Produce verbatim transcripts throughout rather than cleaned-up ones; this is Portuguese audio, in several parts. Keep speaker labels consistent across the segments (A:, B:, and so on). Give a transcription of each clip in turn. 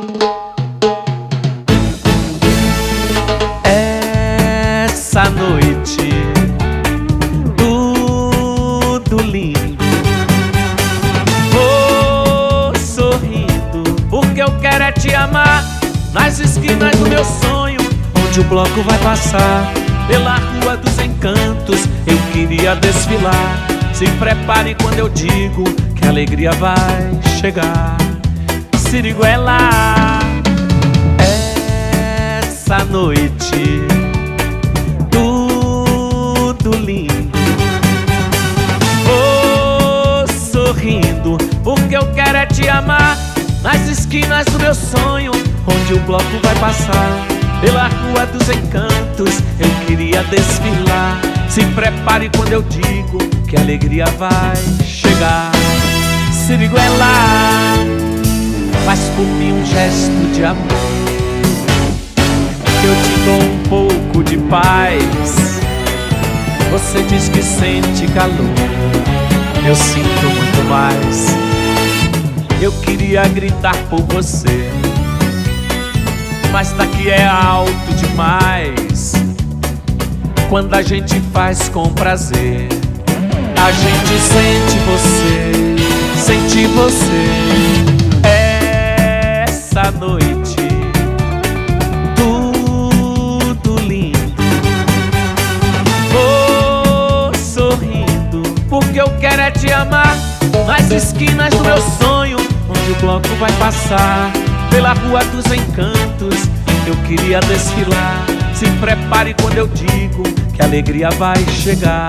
A: Essa noite tudo lindo, vou sorrindo porque eu quero é te amar. Nas esquinas do meu sonho, onde o bloco vai passar, pela Rua dos Encantos, eu queria desfilar. Se prepare quando eu digo que a alegria vai chegar. Siriguela, essa noite tudo lindo, vou sorrindo porque eu quero é te amar. Nas esquinas do meu sonho, onde o bloco vai passar, pela Rua dos Encantos, eu queria desfilar. Se prepare quando eu digo que a alegria vai chegar. Siriguela, faz por mim um gesto de amor, que eu te dou um pouco de paz. Você diz que sente calor, eu sinto muito mais. Eu queria gritar por você, mas daqui é alto demais. Quando a gente faz com prazer, a gente sente você, sente você. Essa noite tudo lindo, vou sorrindo porque eu quero é te amar. Nas esquinas do meu sonho, onde o bloco vai passar, pela Rua dos Encantos, eu queria desfilar. Se prepare quando eu digo que a alegria vai chegar.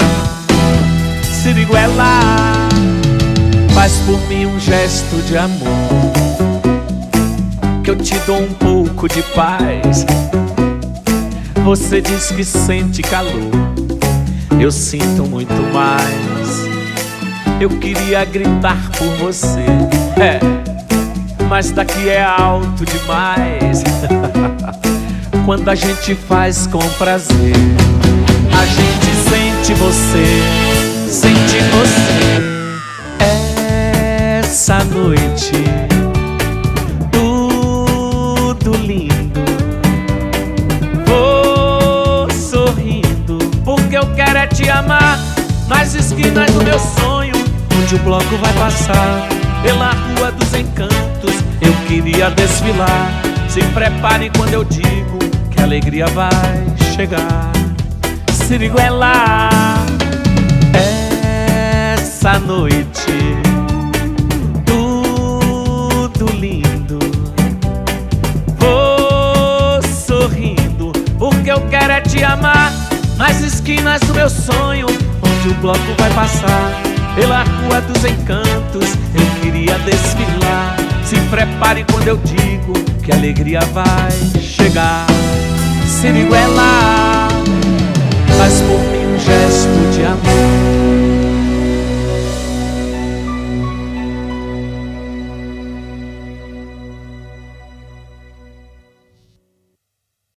A: Siriguela, faz por mim um gesto de amor, que eu te dou um pouco de paz. Você diz que sente calor, eu sinto muito mais. Eu queria gritar por você, é, mas daqui é alto demais. Quando a gente faz com prazer, a gente sente você, sente você. Essa noite tudo lindo, vou sorrindo porque eu quero é te amar. Nas esquinas do meu sonho, onde o bloco vai passar, pela Rua dos Encantos, eu queria desfilar. Se prepare quando eu digo que a alegria vai chegar. Siriguela, essa noite tudo lindo, vou sorrindo porque eu quero é te amar. Nas esquinas do meu sonho, onde o bloco vai passar, pela Rua dos Encantos, eu queria desfilar. Se prepare quando eu digo que a alegria vai chegar. Siriguela, faz por mim um gesto de amor,